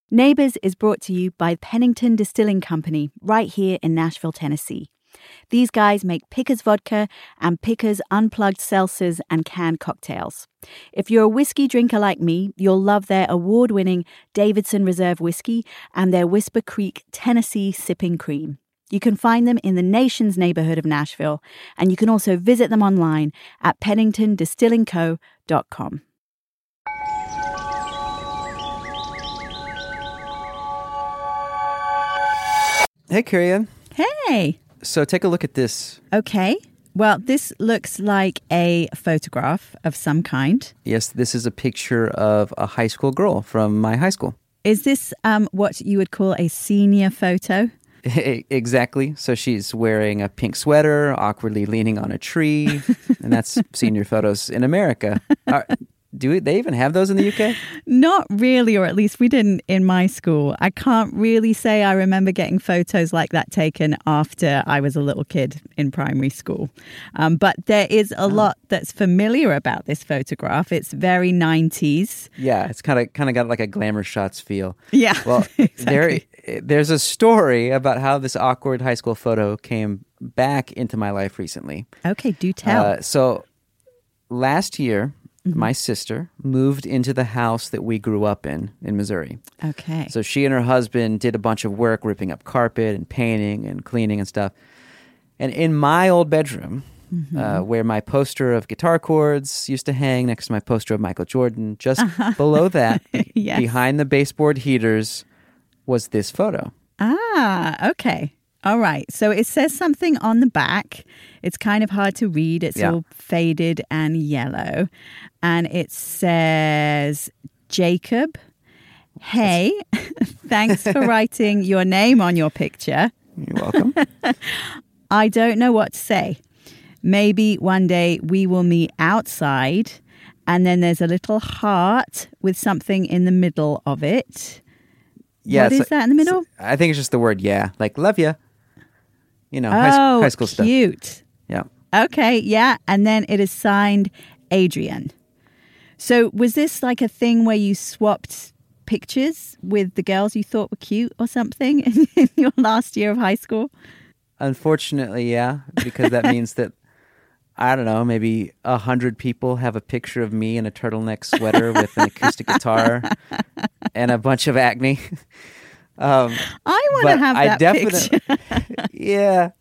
Neighbors is brought to you by Pennington Distilling Company right here in Nashville, Tennessee. These guys make Pickers Vodka and Pickers Unplugged Seltzers and canned cocktails. If you're a whiskey drinker like me, you'll love their award-winning Davidson Reserve Whiskey and their Whisper Creek Tennessee Sipping Cream. You can find them in the nation's neighborhood of Nashville, and you can also visit them online at penningtondistillingco.com. Hey, Carrie. Hey. So take a look at this. Okay. Well, this looks like a photograph of some kind. Yes, this is a picture of a high school girl from my high school. Is this what you would call a senior photo? Exactly. So she's wearing a pink sweater, awkwardly leaning on a tree, and that's senior photos in America. Do they even have those in the UK? Not really, or at least we didn't in my school. I can't really say I remember getting photos like that taken after I was a little kid in primary school. But there is a lot that's familiar about this photograph. It's very 90s. Yeah, it's kind of got like a Glamour Shots feel. Yeah, well, exactly. There's a story about how this awkward high school photo came back into my life recently. Okay, do tell. So last year, my sister moved into the house that we grew up in Missouri. Okay. So she and her husband did a bunch of work ripping up carpet and painting and cleaning and stuff. And in my old bedroom, where my poster of guitar chords used to hang next to my poster of Michael Jordan, just below that, yes. behind the baseboard heaters, was this photo. Ah, okay. All right. So it says something on the back. It's kind of hard to read. It's all faded and yellow. And it says, Jacob, hey, thanks for writing your name on your picture. You're welcome. I don't know what to say. Maybe one day we will meet outside. And then there's a little heart with something in the middle of it. Yeah, what is that in the middle? I think it's just the word yeah, like love ya. You know, high school stuff. Cute. Yeah. Okay, yeah. And then it is signed Adrian. So was this like a thing where you swapped pictures with the girls you thought were cute or something in your last year of high school? Unfortunately, yeah, because that means that, I don't know, maybe 100 people have a picture of me in a turtleneck sweater with an acoustic guitar and a bunch of acne. I want to have that picture. Yeah.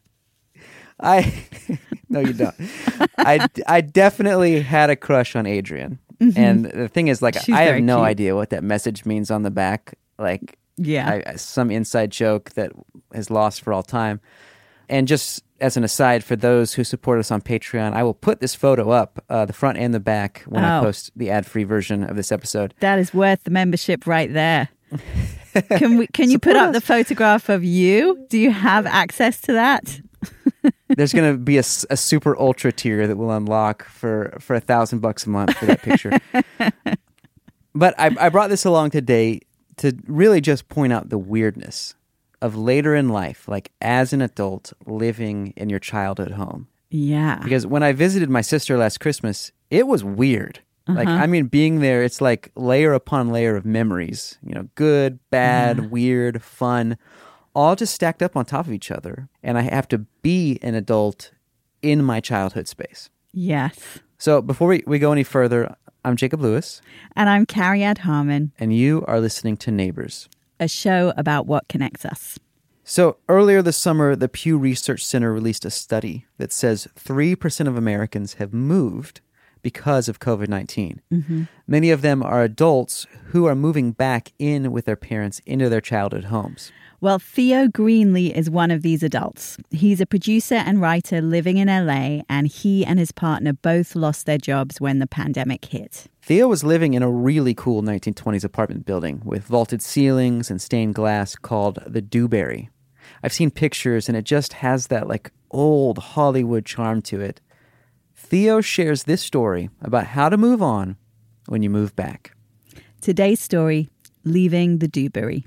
No, you don't. I definitely had a crush on Adrian. Mm-hmm. And the thing is, like, I have no idea what that message means on the back. Like, some inside joke that is lost for all time. And just as an aside, for those who support us on Patreon, I will put this photo up, the front and the back, when I post the ad-free version of this episode. That is worth the membership right there. Can you put up the photograph of you? Do you have access to that? There's going to be a super ultra tier that will unlock for $1,000 a month for that picture. But I brought this along today to really just point out the weirdness of later in life, like as an adult living in your childhood home. Yeah. Because when I visited my sister last Christmas, it was weird. Like, I mean, being there, it's like layer upon layer of memories, you know, good, bad, weird, fun, all just stacked up on top of each other. And I have to be an adult in my childhood space. Yes. So before we go any further, I'm Jacob Lewis. And I'm Carrie Ad Harmon. And you are listening to Neighbors, a show about what connects us. So earlier this summer, the Pew Research Center released a study that says 3% of Americans have moved because of COVID-19. Mm-hmm. Many of them are adults who are moving back in with their parents into their childhood homes. Well, Theo Greenlee is one of these adults. He's a producer and writer living in LA, and he and his partner both lost their jobs when the pandemic hit. Theo was living in a really cool 1920s apartment building with vaulted ceilings and stained glass called the Dewberry. I've seen pictures, and it just has that like old Hollywood charm to it. Theo shares this story about how to move on when you move back. Today's story, leaving the Dewberry.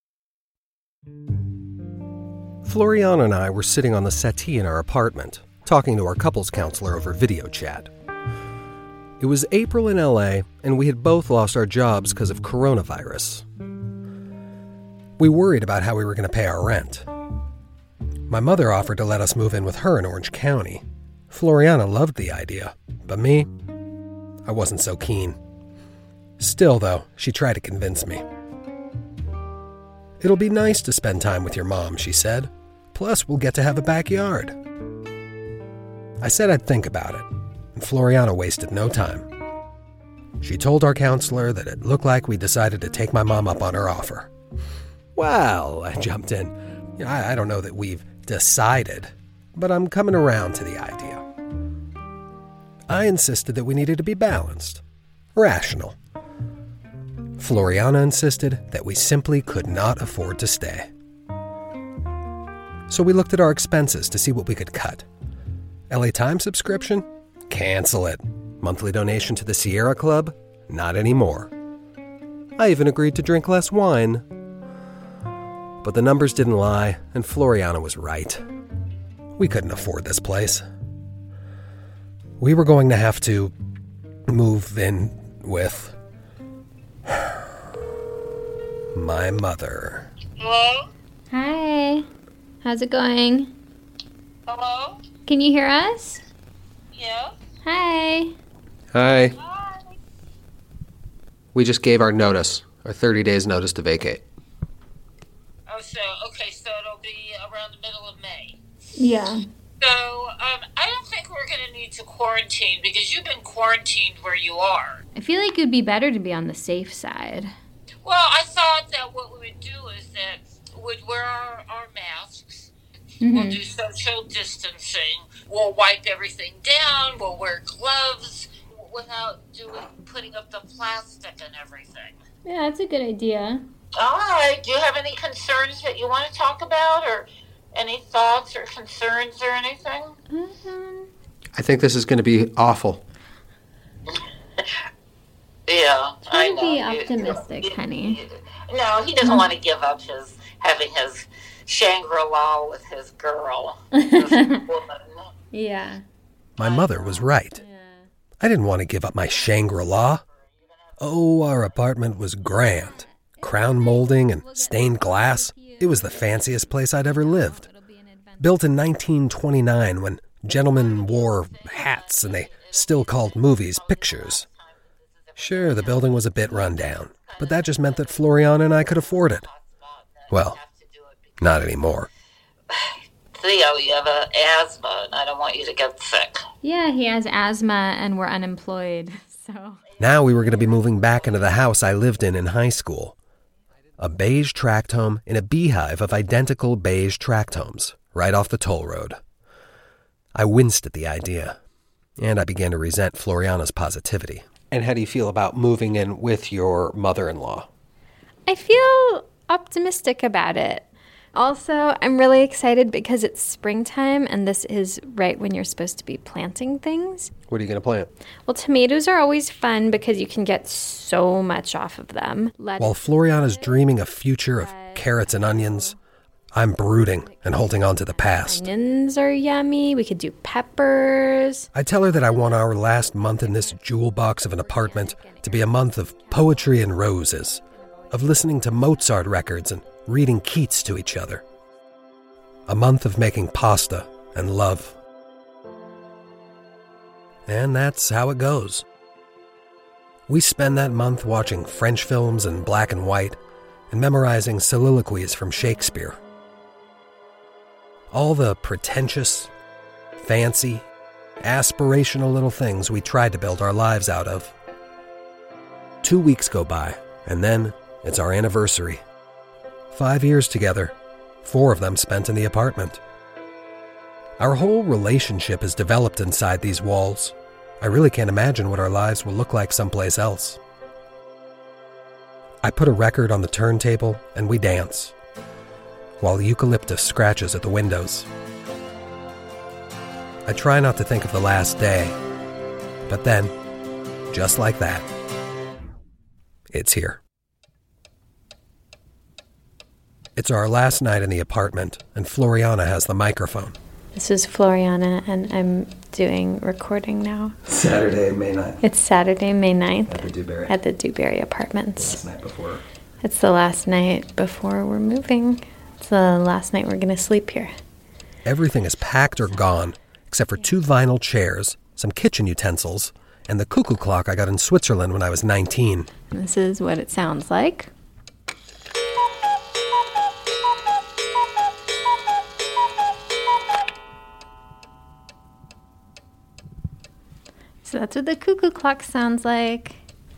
Floriana and I were sitting on the settee in our apartment, talking to our couples counselor over video chat. It was April in LA, and we had both lost our jobs because of coronavirus. We worried about how we were going to pay our rent. My mother offered to let us move in with her in Orange County. Floriana loved the idea, but me, I wasn't so keen. Still, though, she tried to convince me. "It'll be nice to spend time with your mom," she said. "Plus, we'll get to have a backyard." I said I'd think about it, and Floriana wasted no time. She told our counselor that it looked like we decided to take my mom up on her offer. "Well," I jumped in, I don't know that we've decided, but I'm coming around to the idea." I insisted that we needed to be balanced, rational. Floriana insisted that we simply could not afford to stay. So we looked at our expenses to see what we could cut. LA Times subscription? Cancel it. Monthly donation to the Sierra Club? Not anymore. I even agreed to drink less wine. But the numbers didn't lie, and Floriana was right. We couldn't afford this place. We were going to have to move in with my mother. Hello? Hi. How's it going? Hello? Can you hear us? Yeah. Hi. Hi. Hi. We just gave our notice, our 30 days notice to vacate. Oh, so it'll be around the middle of May. Yeah. So, I don't think we're going to need to quarantine because you've been quarantined where you are. I feel like it would be better to be on the safe side. Well, I thought that what we would do is that we'd wear our masks. Mm-hmm. We'll do social distancing. We'll wipe everything down. We'll wear gloves without putting up the plastic and everything. Yeah, that's a good idea. All right. Do you have any concerns that you want to talk about, or any thoughts or concerns or anything? Mm-hmm. I think this is going to be awful. Yeah, I know. Be optimistic, honey. No, he doesn't want to give up having his Shangri-La with his girl. Yeah. My mother was right. Yeah. I didn't want to give up my Shangri-La. Oh, our apartment was grand. Crown molding and stained glass. It was the fanciest place I'd ever lived. Built in 1929 when gentlemen wore hats and they still called movies pictures. Sure, the building was a bit run down, but that just meant that Floriana and I could afford it. Well, not anymore. Theo, you have asthma, and I don't want you to get sick. Yeah, he has asthma, and we're unemployed, so... Now we were going to be moving back into the house I lived in high school. A beige tract home in a beehive of identical beige tract homes, right off the toll road. I winced at the idea, and I began to resent Floriana's positivity. And how do you feel about moving in with your mother-in-law? I feel optimistic about it. Also, I'm really excited because it's springtime, and this is right when you're supposed to be planting things. What are you going to plant? Well, tomatoes are always fun because you can get so much off of them. While Floriana's dreaming a future of carrots and onions, I'm brooding and holding on to the past. Onions are yummy. We could do peppers. I tell her that I want our last month in this jewel box of an apartment to be a month of poetry and roses, of listening to Mozart records and reading Keats to each other. A month of making pasta and love. And that's how it goes. We spend that month watching French films in black and white and memorizing soliloquies from Shakespeare. All the pretentious, fancy, aspirational little things we tried to build our lives out of. 2 weeks go by, and then it's our anniversary. 5 years together, 4 of them spent in the apartment. Our whole relationship is developed inside these walls. I really can't imagine what our lives will look like someplace else. I put a record on the turntable and we dance, while eucalyptus scratches at the windows. I try not to think of the last day, but then, just like that, it's here. It's our last night in the apartment, and Floriana has the microphone. This is Floriana, and I'm doing recording now. Saturday, May 9th. It's Saturday, May 9th. At the Dewberry. At the Dewberry Apartments. Last night before It's the last night before we're moving. It's the last night we're going to sleep here. Everything is packed or gone, except for 2 vinyl chairs, some kitchen utensils, and the cuckoo clock I got in Switzerland when I was 19. This is what it sounds like. So that's what the cuckoo clock sounds like.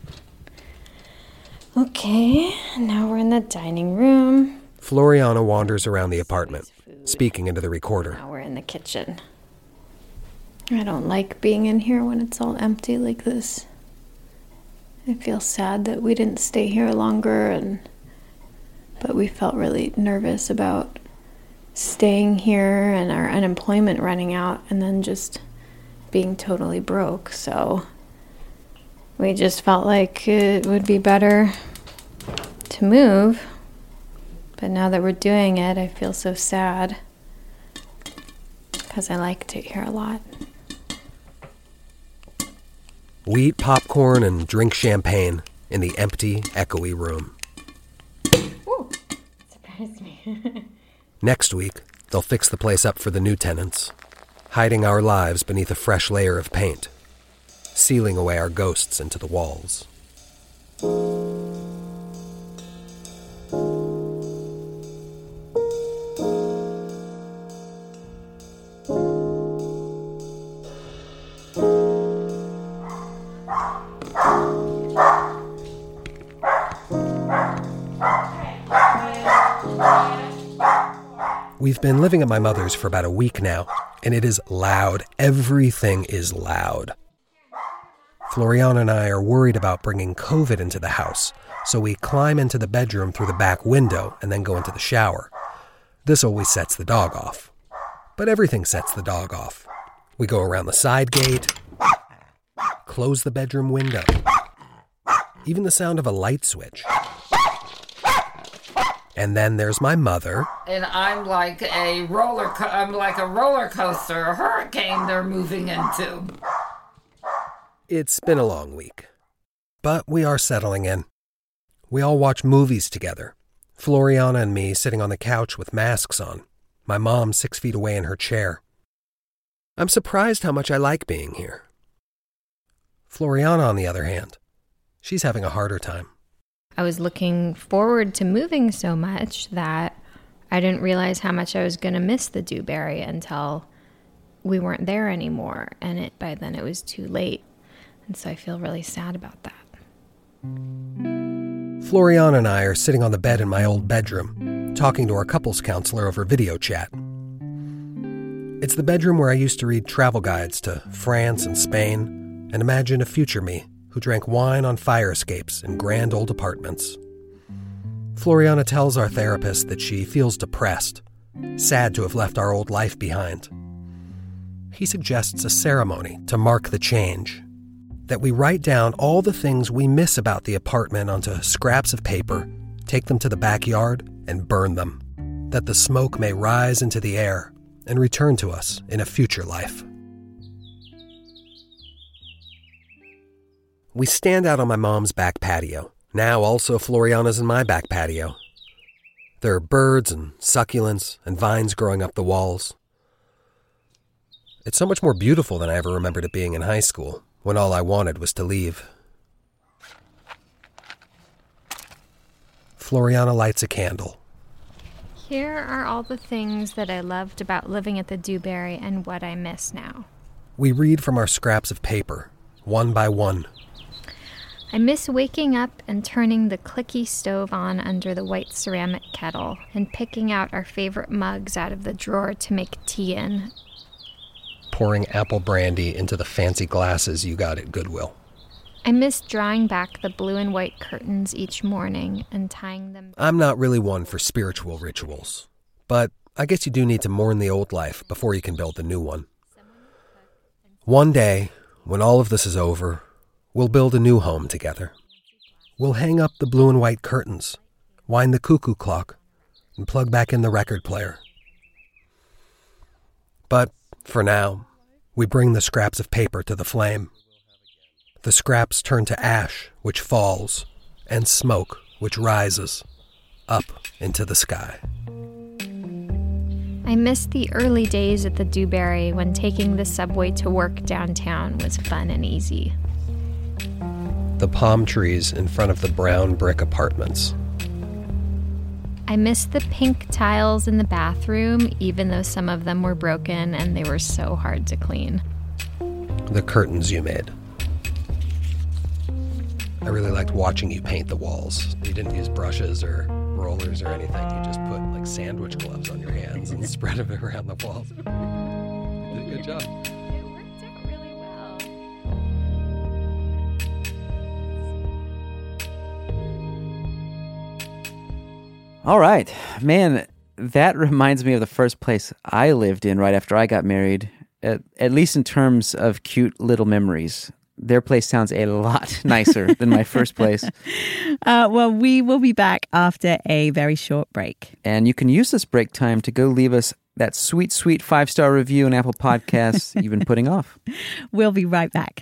Okay, now we're in the dining room. Floriana wanders around the apartment, speaking into the recorder. Now we're in the kitchen. I don't like being in here when it's all empty like this. I feel sad that we didn't stay here longer, but we felt really nervous about staying here and our unemployment running out and then just being totally broke. So we just felt like it would be better to move. But now that we're doing it, I feel so sad because I liked it here a lot. We eat popcorn and drink champagne in the empty, echoey room. Ooh, surprised me. Next week, they'll fix the place up for the new tenants, hiding our lives beneath a fresh layer of paint, sealing away our ghosts into the walls. We've been living at my mother's for about a week now, and it is loud. Everything is loud. Floriana and I are worried about bringing COVID into the house, so we climb into the bedroom through the back window and then go into the shower. This always sets the dog off. But everything sets the dog off. We go around the side gate, close the bedroom window, even the sound of a light switch. And then there's my mother. And I'm like a roller coaster, a hurricane they're moving into. It's been a long week, but we are settling in. We all watch movies together. Floriana and me sitting on the couch with masks on. My mom 6 feet away in her chair. I'm surprised how much I like being here. Floriana, on the other hand, she's having a harder time. I was looking forward to moving so much that I didn't realize how much I was going to miss the Dewberry until we weren't there anymore. And by then it was too late. And so I feel really sad about that. Floriana and I are sitting on the bed in my old bedroom, talking to our couples counselor over video chat. It's the bedroom where I used to read travel guides to France and Spain and imagine a future me who drank wine on fire escapes in grand old apartments. Floriana tells our therapist that she feels depressed, sad to have left our old life behind. He suggests a ceremony to mark the change, that we write down all the things we miss about the apartment onto scraps of paper, take them to the backyard, and burn them, that the smoke may rise into the air and return to us in a future life. We stand out on my mom's back patio. Now also Floriana's in my back patio. There are birds and succulents and vines growing up the walls. It's so much more beautiful than I ever remembered it being in high school, when all I wanted was to leave. Floriana lights a candle. Here are all the things that I loved about living at the Dewberry and what I miss now. We read from our scraps of paper, one by one. I miss waking up and turning the clicky stove on under the white ceramic kettle and picking out our favorite mugs out of the drawer to make tea in. Pouring apple brandy into the fancy glasses you got at Goodwill. I miss drawing back the blue and white curtains each morning and tying them. I'm not really one for spiritual rituals, but I guess you do need to mourn the old life before you can build the new one. One day, when all of this is over, we'll build a new home together. We'll hang up the blue and white curtains, wind the cuckoo clock, and plug back in the record player. But for now, we bring the scraps of paper to the flame. The scraps turn to ash, which falls, and smoke, which rises up into the sky. I missed the early days at the Dewberry when taking the subway to work downtown was fun and easy. The palm trees in front of the brown brick apartments. I missed the pink tiles in the bathroom, even though some of them were broken and they were so hard to clean. The curtains you made. I really liked watching you paint the walls. You didn't use brushes or rollers or anything. You just put like sandwich gloves on your hands and spread them around the walls. You did a good job. It worked out really well. All right. Man, that reminds me of the first place I lived in right after I got married, at least in terms of cute little memories. Their place sounds a lot nicer than my first place. Well, we will be back after a very short break. And you can use this break time to go leave us that sweet, sweet 5-star review on Apple Podcasts you've been putting off. We'll be right back.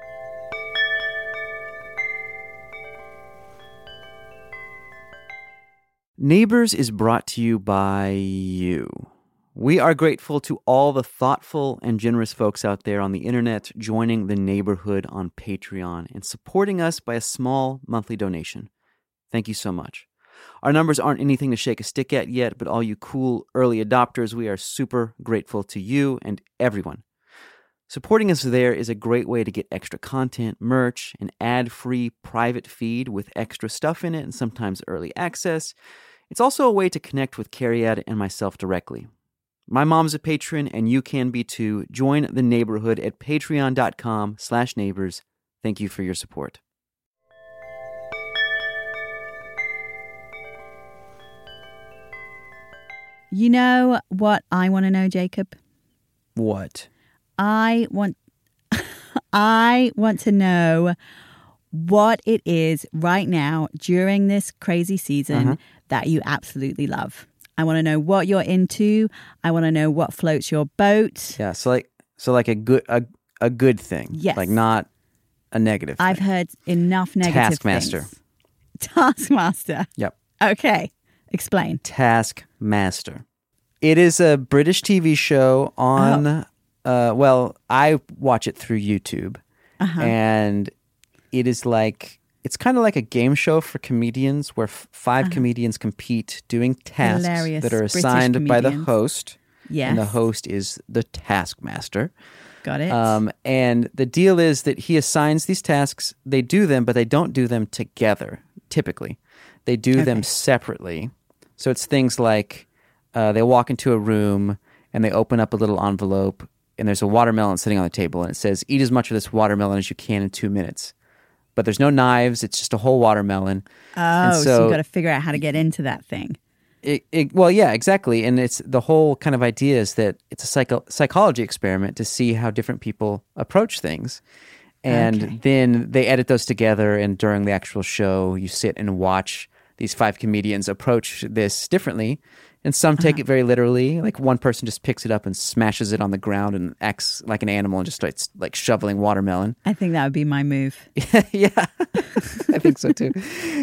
Neighbors is brought to you by you. We are grateful to all the thoughtful and generous folks out there on the internet joining the neighborhood on Patreon and supporting us by a small monthly donation. Thank you so much. Our numbers aren't anything to shake a stick at yet, but all you cool early adopters, we are super grateful to you and everyone. Supporting us there is a great way to get extra content, merch, an ad-free private feed with extra stuff in it and sometimes early access. It's also a way to connect with Cariad and myself directly. My mom's a patron, and you can be too. Join the neighborhood at patreon.com/neighbors. Thank you for your support. You know what I want to know, Jacob? What? I want to know what it is right now during this crazy season that you absolutely love. I want to know what you're into. I want to know what floats your boat. Yeah, so like a good thing. Yes. Like not a negative thing. I've heard enough negative Taskmaster. things. Taskmaster. Yep. Okay. Explain. Taskmaster. It is a British TV show on, well, I watch it through YouTube. And it is like, it's kind of like a game show for comedians where 5 comedians compete doing tasks that are assigned by the host. Yes. And the host is the taskmaster. Got it. And the deal is that he assigns these tasks. They do them, but they don't do them together, typically. They do them separately. So it's things like they walk into a room and they open up a little envelope and there's a watermelon sitting on the table and it says, eat as much of this watermelon as you can in 2 minutes. But there's no knives. It's just a whole watermelon. Oh, so you've got to figure out how to get into that thing. Well, yeah, exactly. And it's the whole kind of idea is that it's a psychology experiment to see how different people approach things. And then they edit those together. And during the actual show, you sit and watch these 5 comedians approach this differently. And some take it very literally. Like one person just picks it up and smashes it on the ground and acts like an animal and just starts like shoveling watermelon. I think that would be my move. Yeah, I think so too.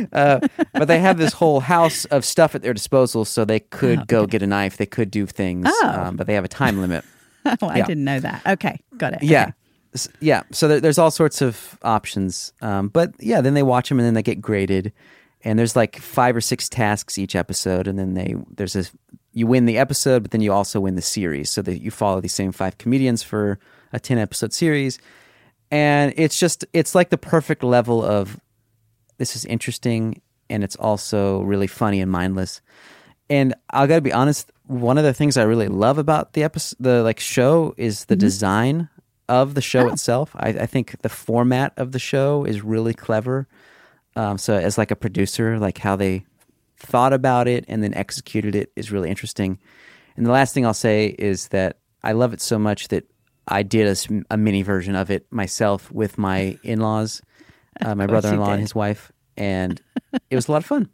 But they have this whole house of stuff at their disposal, so they could go get a knife. They could do things, but they have a time limit. I didn't know that. Okay, got it. Yeah. Okay. Yeah, so there's all sorts of options. But yeah, then they watch them and then they get graded. And there's like 5 or 6 tasks each episode, and then you win the episode, but then you also win the series, so that you follow these same 5 comedians for a 10-episode series. And it's like the perfect level of this is interesting, and it's also really funny and mindless. And I gotta be honest, one of the things I really love about the show is the design of the show itself. I think the format of the show is really clever. So as like a producer, like how they thought about it and then executed it is really interesting. And the last thing I'll say is that I love it so much that I did a mini version of it myself with my in-laws, my brother-in-law and his wife, and it was a lot of fun.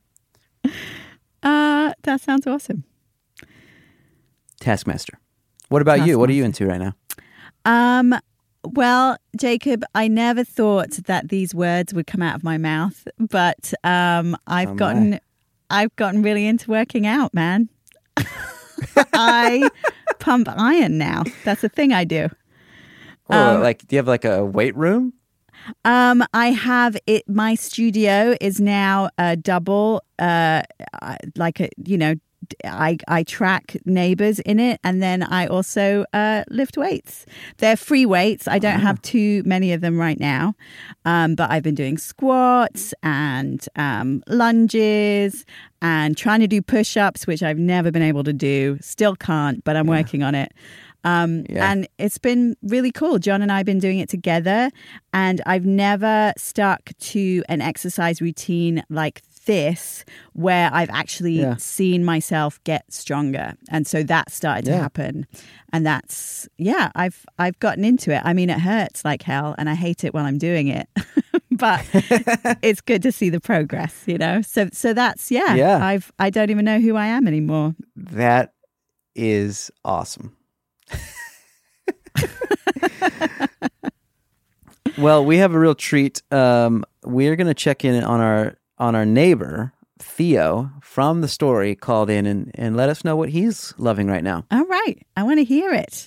That sounds awesome. Taskmaster. What about you? What are you into right now? Well, Jacob, I never thought that these words would come out of my mouth, but I've gotten really into working out, man. I pump iron now. That's a thing I do. Do you have like a weight room? I have it. My studio is now a double, I track Neighbors in it, and then I also lift weights. They're free weights. I don't have too many of them right now, but I've been doing squats and lunges and trying to do push-ups, which I've never been able to do. Still can't, but I'm working on it. And it's been really cool. John and I have been doing it together, and I've never stuck to an exercise routine like this where I've actually seen myself get stronger. And so that started to happen. And that's, I've gotten into it. I mean, it hurts like hell and I hate it while I'm doing it, but it's good to see the progress, you know? So that's, I don't even know who I am anymore. That is awesome. Well, we have a real treat. We're going to check in on our neighbor, Theo, from The Story, called in and let us know what he's loving right now. All right. I want to hear it.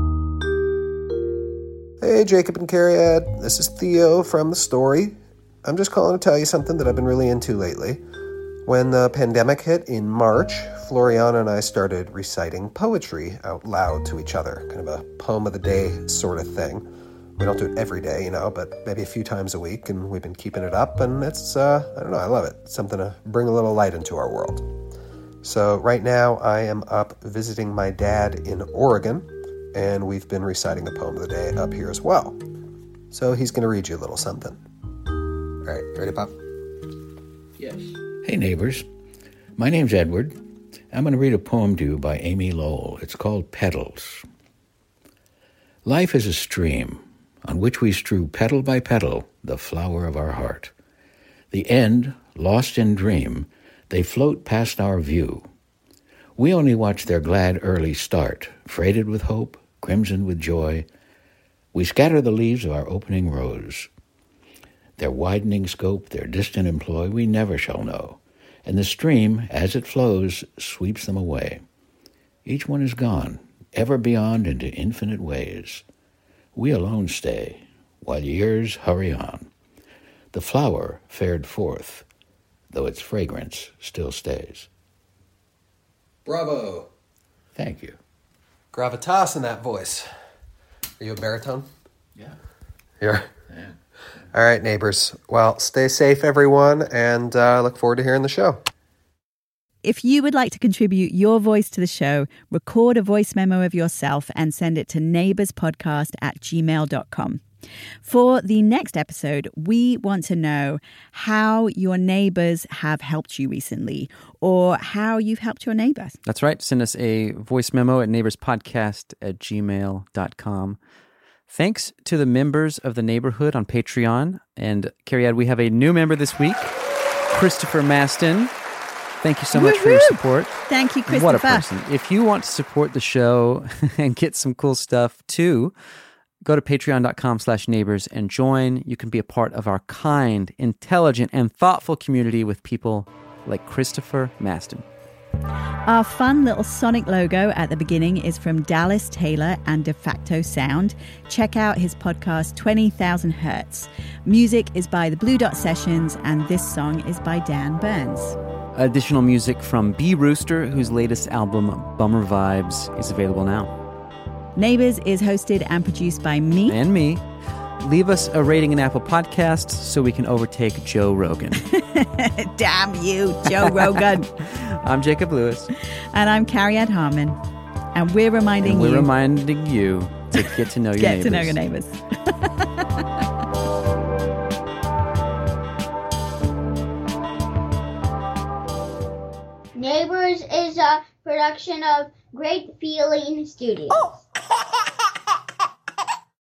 Hey, Jacob and Cariad. This is Theo from The Story. I'm just calling to tell you something that I've been really into lately. When the pandemic hit in March, Floriana and I started reciting poetry out loud to each other, kind of a poem of the day sort of thing. We don't do it every day, you know, but maybe a few times a week, and we've been keeping it up, and it's, I don't know, I love it. It's something to bring a little light into our world. So right now I am up visiting my dad in Oregon, and we've been reciting a poem of the day up here as well. So he's going to read you a little something. All right, you ready, Pop? Yes. Hey, neighbors. My name's Edward. I'm going to read a poem to you by Amy Lowell. It's called Petals. Life is a stream on which we strew petal by petal the flower of our heart. The end, lost in dream, they float past our view. We only watch their glad early start, freighted with hope, crimson with joy. We scatter the leaves of our opening rose. Their widening scope, their distant employ, we never shall know. And the stream, as it flows, sweeps them away. Each one is gone, ever beyond into infinite ways. We alone stay, while years hurry on. The flower fared forth, though its fragrance still stays. Bravo. Thank you. Gravitas in that voice. Are you a baritone? Yeah. Yeah. All right, neighbors. Well, stay safe, everyone, and look forward to hearing the show. If you would like to contribute your voice to the show, record a voice memo of yourself and send it to neighborspodcast@gmail.com. For the next episode, we want to know how your neighbors have helped you recently or how you've helped your neighbors. That's right. Send us a voice memo at neighborspodcast@gmail.com. Thanks to the members of the neighborhood on Patreon. And Cariad, we have a new member this week, Christopher Maston. Thank you so much for your support. Thank you, Christopher. What a person. If you want to support the show and get some cool stuff too, go to patreon.com/neighbors and join. You can be a part of our kind, intelligent, and thoughtful community with people like Christopher Maston. Our fun little Sonic logo at the beginning is from Dallas Taylor and De Facto Sound. Check out his podcast, 20,000 Hertz. Music is by the Blue Dot Sessions, and this song is by Dan Burns. Additional music from B. Rooster, whose latest album, Bummer Vibes, is available now. Neighbors is hosted and produced by me. And me. Leave us a rating in Apple Podcasts so we can overtake Joe Rogan. Damn you, Joe Rogan. I'm Jacob Lewis. And I'm Cariad Harmon. And we're reminding you to get to know your neighbors. Get to know your neighbors. Neighbors is a production of Great Feeling Studios. Oh.